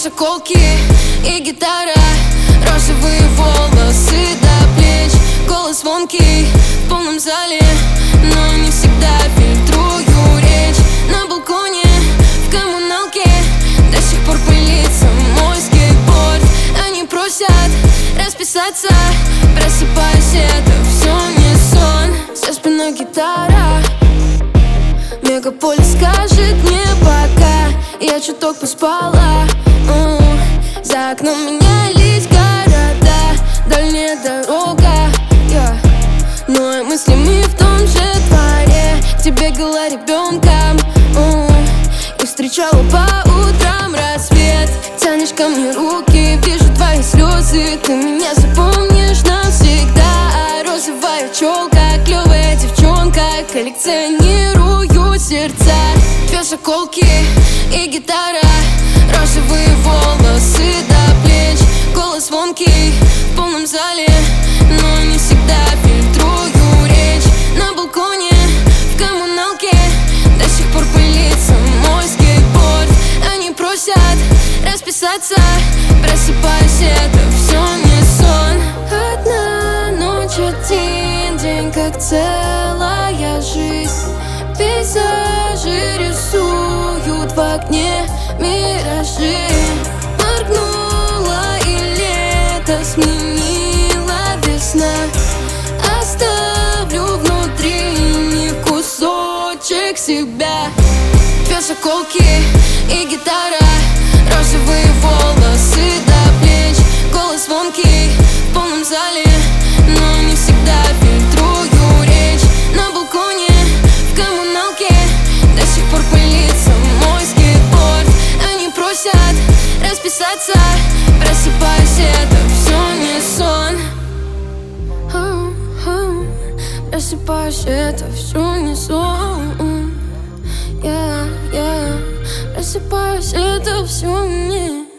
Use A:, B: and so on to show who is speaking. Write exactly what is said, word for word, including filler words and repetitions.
A: заколки и гитара, розовые волосы до плеч, голос звонкий в полном зале, но не всегда фильтрую речь. На балконе, в коммуналке до сих пор пылится мой скейтборд. Они просят расписаться, просыпаюсь, это все не сон. За спиной гитара, мегаполис скажет мне пока. Я чуток поспала, uh, за окном менялись города, дальняя дорога, yeah. Но и мысли мы в том же дворе, где бегала ребенком, uh, и встречала по утрам рассвет. Тянешь ко мне руки, вижу твои слезы, ты меня запомнишь навсегда. Розовая челка, клевая девчонка, коллекционирую сердца. Две заколки и гитара, розовые волосы до плеч, голос звонкий в полном зале, но не всегда фильтрую речь. На балконе, в коммуналке до сих пор пылится мой скейтборд. Они просят расписаться, просыпаюсь, это все не сон. Одна ночь, один день, как целая жизнь. Пейзажи рисуют в окне миражи. Моргнула и лето сменила весна. Оставлю внутри не кусочек себя. Две заколки и гитара, розовые волосы до плеч, голос звонкий в полном зале, но не всегда фильтрую речь. На балконе, в коммуналке до сих пор пылится мой скейтборд. Они просят расписаться, просыпаюсь, это все не сон. Просыпаюсь, это все не сон. Yeah, yeah. Просыпаюсь, это все не